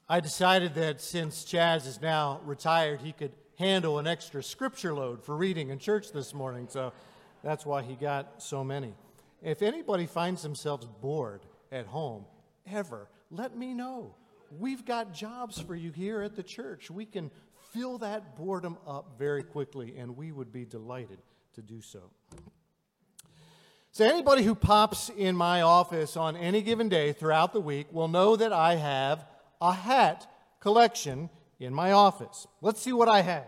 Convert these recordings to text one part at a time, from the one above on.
I decided that since Chaz is now retired, he could handle an extra scripture load for reading in church this morning, so that's why he got so many. If anybody finds themselves bored at home, ever, let me know. We've got jobs for you here at the church. We can fill that boredom up very quickly, and we would be delighted to do so. So anybody who pops in my office on any given day throughout the week will know that I have a hat collection in my office. Let's see what I have.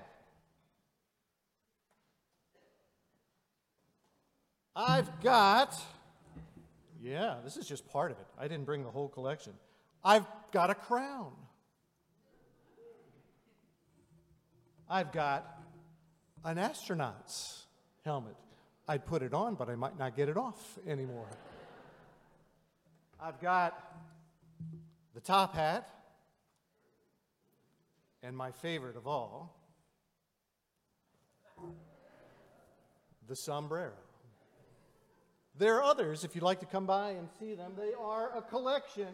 I've got, this is just part of it. I didn't bring the whole collection. I've got a crown. I've got an astronaut's helmet. I'd put it on, but I might not get it off anymore. I've got the top hat, and my favorite of all, the sombrero. There are others, if you'd like to come by and see them. They are a collection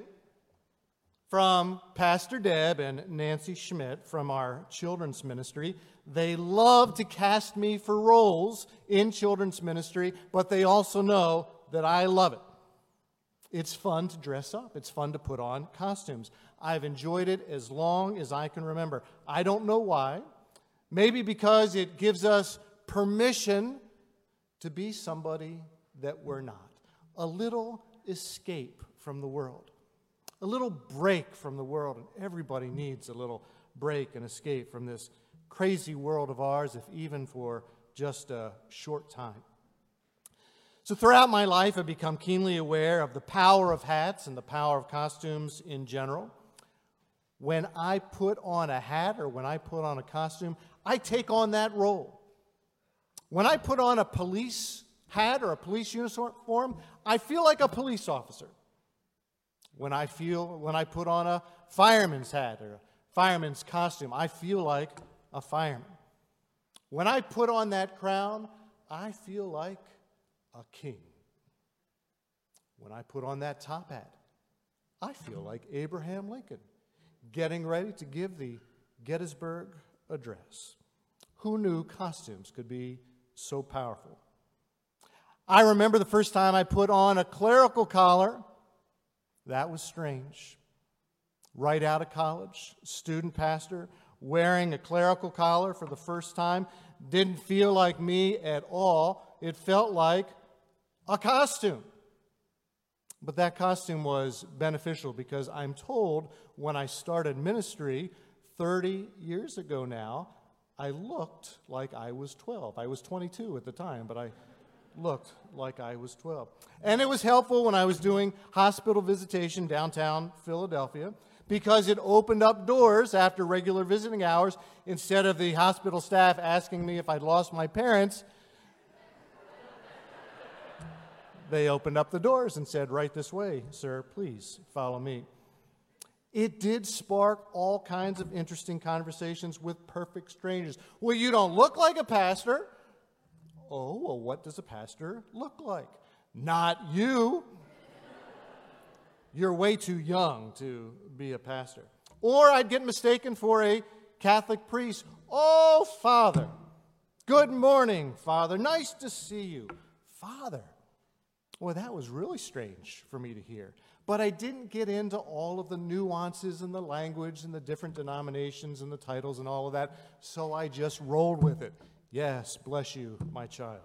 from Pastor Deb and Nancy Schmidt from our children's ministry. They love to cast me for roles in children's ministry, but they also know that I love it. It's fun to dress up. It's fun to put on costumes. I've enjoyed it as long as I can remember. I don't know why. Maybe because it gives us permission to be somebody that we're not. A little escape from the world. A little break from the world. And everybody needs a little break and escape from this crazy world of ours, if even for just a short time. So throughout my life, I've become keenly aware of the power of hats and the power of costumes in general. When I put on a hat or when I put on a costume, I take on that role. When I put on a police hat or a police uniform, I feel like a police officer. When I put on a fireman's hat or a fireman's costume, I feel like a fireman. When I put on that crown, I feel like a king. When I put on that top hat, I feel like Abraham Lincoln, getting ready to give the Gettysburg Address. Who knew costumes could be so powerful? I remember the first time I put on a clerical collar. That was strange. Right out of college, student pastor, wearing a clerical collar for the first time. Didn't feel like me at all. It felt like a costume. But that costume was beneficial because I'm told when I started ministry 30 years ago now, I looked like I was 12. I was 22 at the time, but I looked like I was 12. And it was helpful when I was doing hospital visitation downtown Philadelphia because it opened up doors after regular visiting hours. Instead of the hospital staff asking me if I'd lost my parents, they opened up the doors and said, "Right this way, sir, please follow me." It did spark all kinds of interesting conversations with perfect strangers. Well, you don't look like a pastor. Oh, well, what does a pastor look like? Not you. You're way too young to be a pastor. Or I'd get mistaken for a Catholic priest. "Oh, Father. Good morning, Father. Nice to see you." Father. Well, that was really strange for me to hear. But I didn't get into all of the nuances and the language and the different denominations and the titles and all of that, so I just rolled with it. Yes, bless you, my child.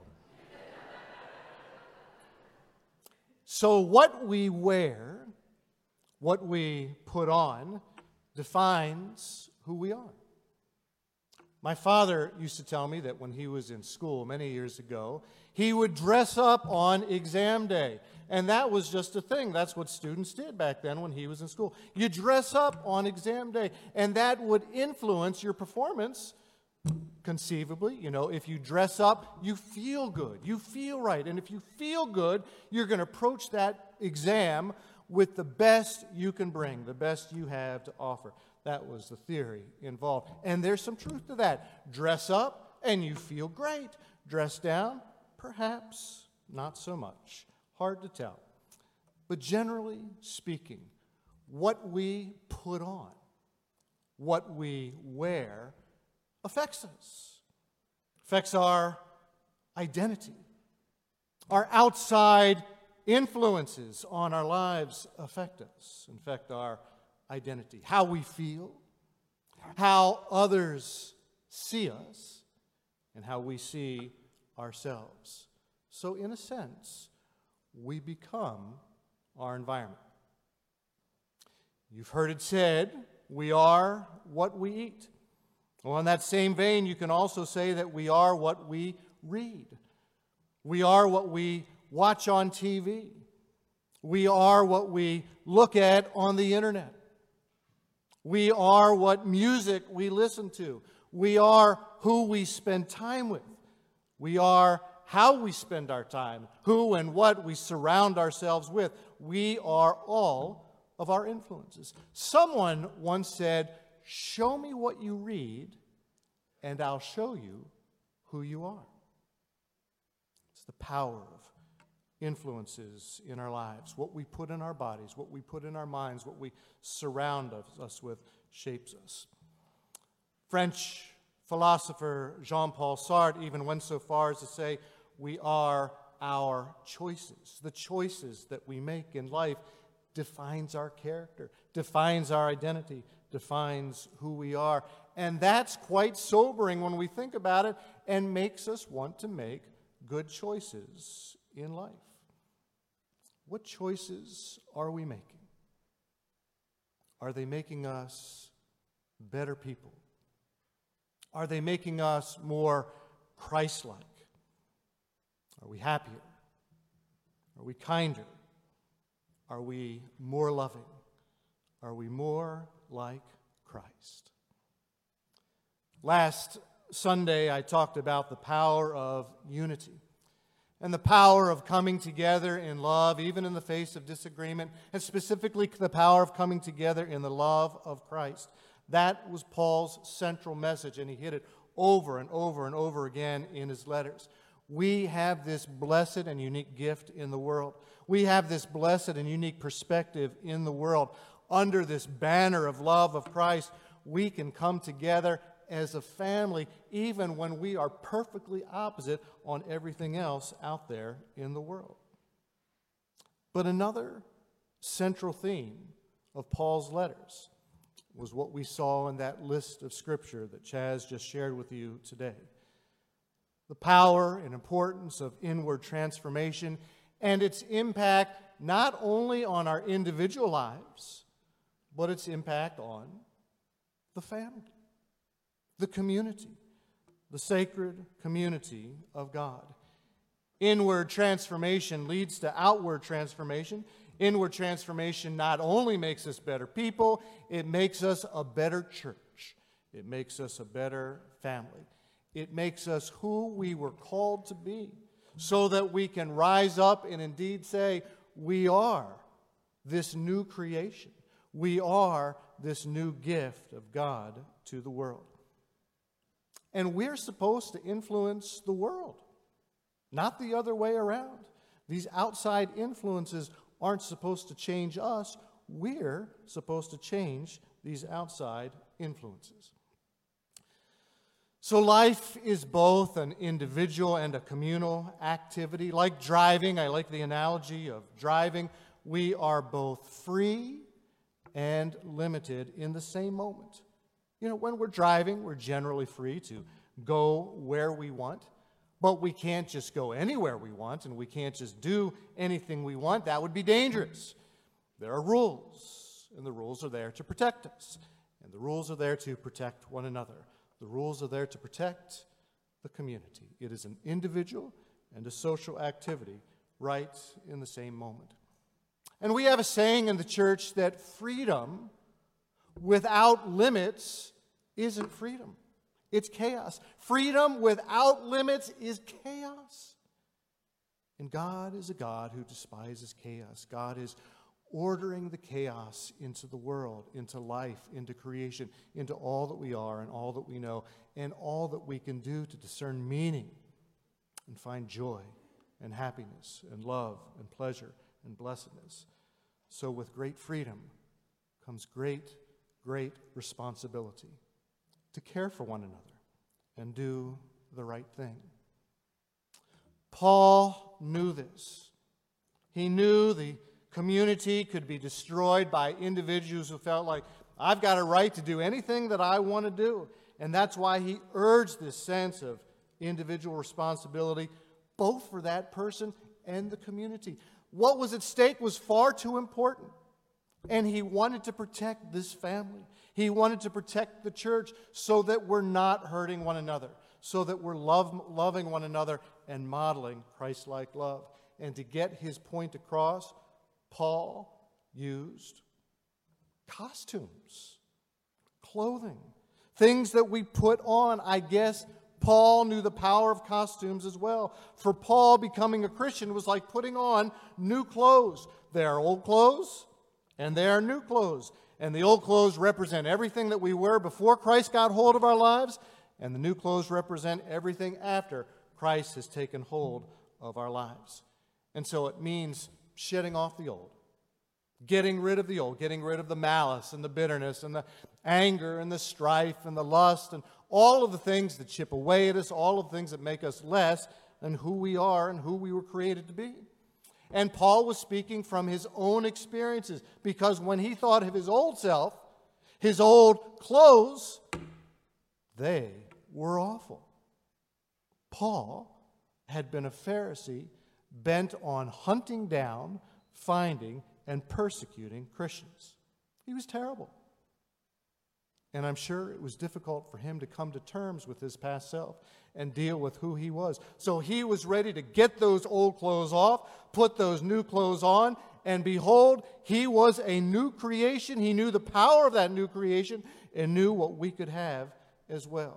So what we wear, what we put on, defines who we are. My father used to tell me that when he was in school many years ago, he would dress up on exam day. And that was just a thing. That's what students did back then when he was in school. You dress up on exam day, and that would influence your performance. Conceivably, if you dress up, you feel good. You feel right. And if you feel good, you're going to approach that exam with the best you can bring, the best you have to offer. That was the theory involved. And there's some truth to that. Dress up, and you feel great. Dress down, perhaps not so much. Hard to tell. But generally speaking, what we put on what we wear affects us, affects our identity. Our outside influences on our lives affect us, affect our identity. How we feel, how others see us, and how we see ourselves. So, in a sense, we become our environment. You've heard it said, we are what we eat. Well, in that same vein, you can also say that we are what we read. We are what we watch on TV. We are what we look at on the internet. We are what music we listen to. We are who we spend time with. We are how we spend our time, who and what we surround ourselves with. We are all of our influences. Someone once said, "Show me what you read, and I'll show you who you are." It's the power of influences in our lives. What we put in our bodies, what we put in our minds, what we surround us with shapes us. French philosopher Jean-Paul Sartre even went so far as to say, we are our choices. The choices that we make in life defines our character, defines our identity, defines who we are. And that's quite sobering when we think about it and makes us want to make good choices in life. What choices are we making? Are they making us better people? Are they making us more Christ-like? Are we happier? Are we kinder? Are we more loving? Are we more like Christ? Last Sunday, I talked about the power of unity and the power of coming together in love, even in the face of disagreement, and specifically the power of coming together in the love of Christ. That was Paul's central message, and he hit it over and over and over again in his letters. We have this blessed and unique gift in the world. We have this blessed and unique perspective in the world. Under this banner of love of Christ, we can come together as a family, even when we are perfectly opposite on everything else out there in the world. But another central theme of Paul's letters was what we saw in that list of Scripture that Chaz just shared with you today. The power and importance of inward transformation and its impact not only on our individual lives, but its impact on the family, the community, the sacred community of God. Inward transformation leads to outward transformation. Inward transformation not only makes us better people, it makes us a better church. It makes us a better family. It makes us who we were called to be, so that we can rise up and indeed say, we are this new creation. We are this new gift of God to the world. And we're supposed to influence the world, not the other way around. These outside influences aren't supposed to change us. We're supposed to change these outside influences. So life is both an individual and a communal activity. Like driving, I like the analogy of driving. We are both free and limited in the same moment. You know, when we're driving, we're generally free to go where we want, but we can't just go anywhere we want, and we can't just do anything we want. That would be dangerous. There are rules, and the rules are there to protect us, and the rules are there to protect one another. The rules are there to protect the community. It is an individual and a social activity right in the same moment. And we have a saying in the church that freedom without limits isn't freedom. It's chaos. Freedom without limits is chaos. And God is a God who despises chaos. God is ordering the chaos into the world, into life, into creation, into all that we are and all that we know, and all that we can do to discern meaning and find joy and happiness and love and pleasure and blessedness. So with great freedom comes great great responsibility to care for one another and do the right thing. Paul knew this. He knew the community could be destroyed by individuals who felt like, I've got a right to do anything that I want to do. And that's why he urged this sense of individual responsibility, both for that person and the community. What was at stake was far too important. And he wanted to protect this family. He wanted to protect the church so that we're not hurting one another, so that we're loving one another and modeling Christ-like love. And to get his point across, Paul used costumes, clothing, things that we put on. I guess Paul knew the power of costumes as well. For Paul, becoming a Christian was like putting on new clothes. There are old clothes and there are new clothes. And the old clothes represent everything that we were before Christ got hold of our lives, and the new clothes represent everything after Christ has taken hold of our lives. And so it means shedding off the old, getting rid of the old, getting rid of the malice and the bitterness and the anger and the strife and the lust and all of the things that chip away at us, all of the things that make us less than who we are and who we were created to be. And Paul was speaking from his own experiences, because when he thought of his old self, his old clothes, they were awful. Paul had been a Pharisee bent on hunting down, finding, and persecuting Christians. He was terrible. And I'm sure it was difficult for him to come to terms with his past self and deal with who he was. So he was ready to get those old clothes off, put those new clothes on, and behold, he was a new creation. He knew the power of that new creation and knew what we could have as well.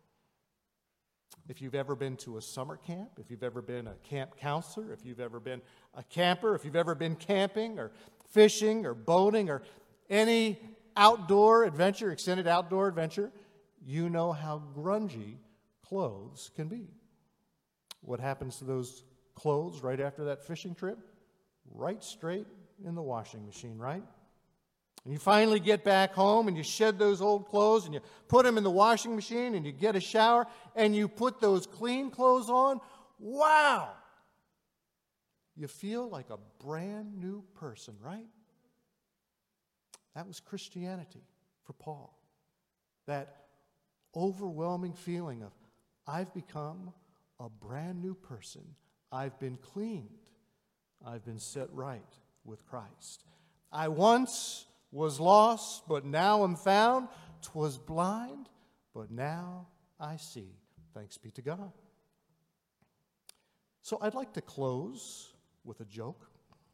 If you've ever been to a summer camp, if you've ever been a camp counselor, if you've ever been a camper, if you've ever been camping or fishing or boating or any outdoor adventure, extended outdoor adventure, you know how grungy clothes can be. What happens to those clothes right after that fishing trip? Right straight in the washing machine, right? And you finally get back home and you shed those old clothes and you put them in the washing machine and you get a shower and you put those clean clothes on. Wow! You feel like a brand new person, right? That was Christianity for Paul. That overwhelming feeling of, I've become a brand new person. I've been cleaned. I've been set right with Christ. I once was lost, but now am found. 'Twas blind, but now I see. Thanks be to God. So I'd like to close with a joke.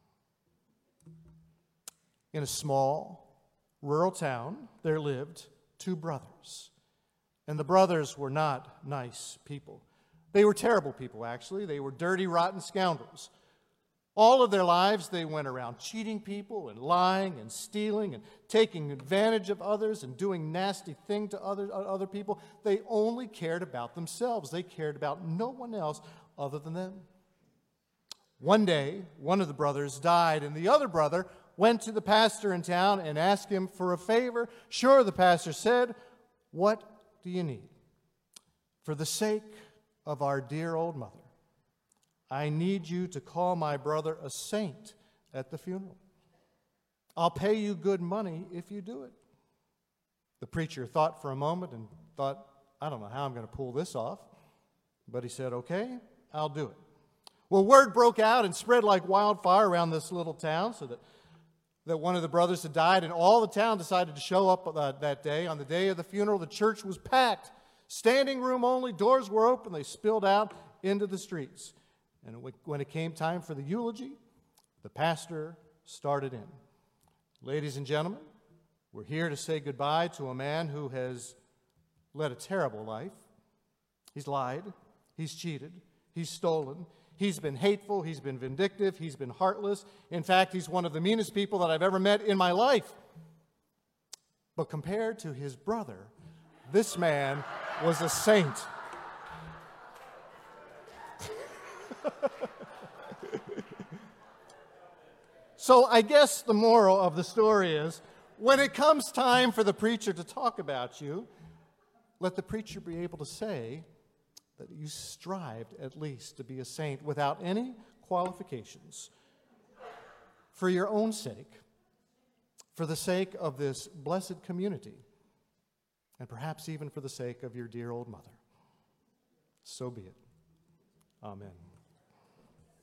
In a small rural town, there lived two brothers. And the brothers were not nice people. They were terrible people, actually. They were dirty, rotten scoundrels. All of their lives, they went around cheating people and lying and stealing and taking advantage of others and doing nasty things to other people. They only cared about themselves. They cared about no one else other than them. One day, one of the brothers died, and the other brother went to the pastor in town and asked him for a favor. Sure, the pastor said, "What do you need?" "For the sake of our dear old mother, I need you to call my brother a saint at the funeral. I'll pay you good money if you do it." The preacher thought for a moment and thought, I don't know how I'm going to pull this off. But he said, "Okay, I'll do it." Well, word broke out and spread like wildfire around this little town so that one of the brothers had died, and all the town decided to show up that day. On the day of the funeral, the church was packed. Standing room only, doors were open, they spilled out into the streets. And when it came time for the eulogy, the pastor started in. "Ladies and gentlemen, we're here to say goodbye to a man who has led a terrible life. He's lied, he's cheated, he's stolen, he's been hateful, he's been vindictive, he's been heartless. In fact, he's one of the meanest people that I've ever met in my life. But compared to his brother, this man was a saint." So I guess the moral of the story is, when it comes time for the preacher to talk about you, let the preacher be able to say that you strived at least to be a saint without any qualifications, for your own sake, for the sake of this blessed community, and perhaps even for the sake of your dear old mother. So be it. Amen.